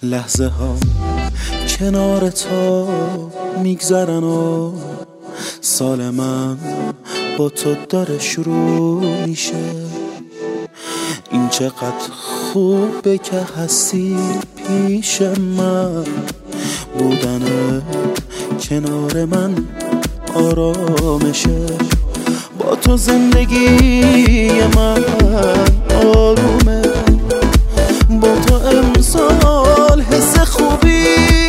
لحظه ها کنار تو میگذرن و سال من با تو داره شروع میشه. این چقدر خوبه که هستی پیش من، بودن کنار من آرامشه. با تو زندگی من آرومه، با تو امسال حس خوبی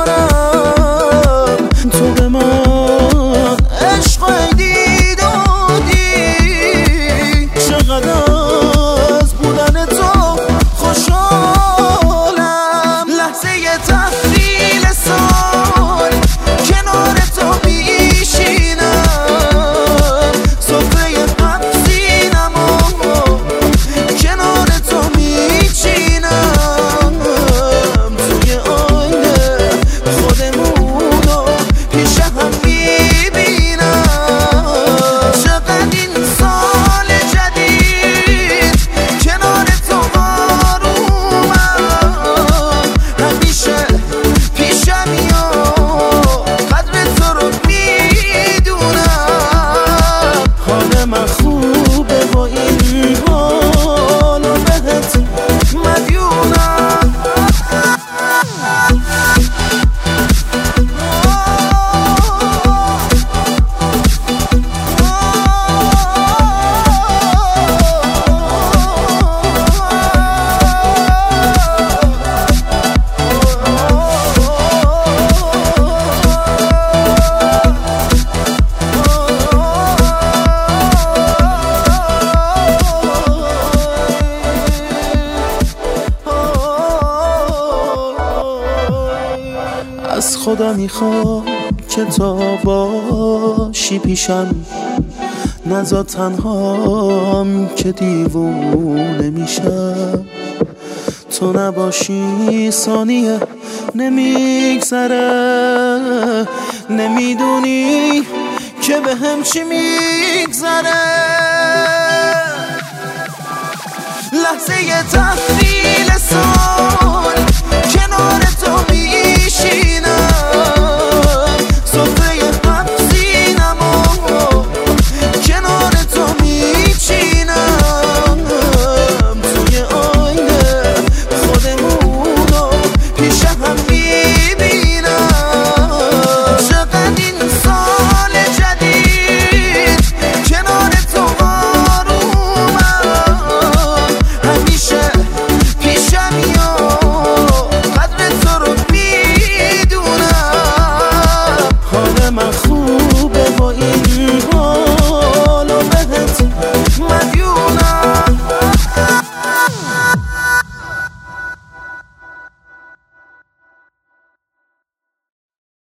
دارم. تو به من عشق دید دادی، چقدر از بودن تو خوشحالم. لحظه تحویل سال کنار تو میشینم، صفحه قبضینم و کنار تو میچینم. توی آینه خودمون رو پیش هم میبینم. چقدر این سال جدید کنار تو آرومم، همیشه پیشمی و قدر تو رو میدونم. حال من خوبه با این حال و بهت مدیونم. از خدا میخوام که تا باشی پیشم، نذار تنهام که دیوونه میشم. تو نباشی ثانیه نمیگذره، نمیدونی که به هم چی میگذره. لحظه تحویل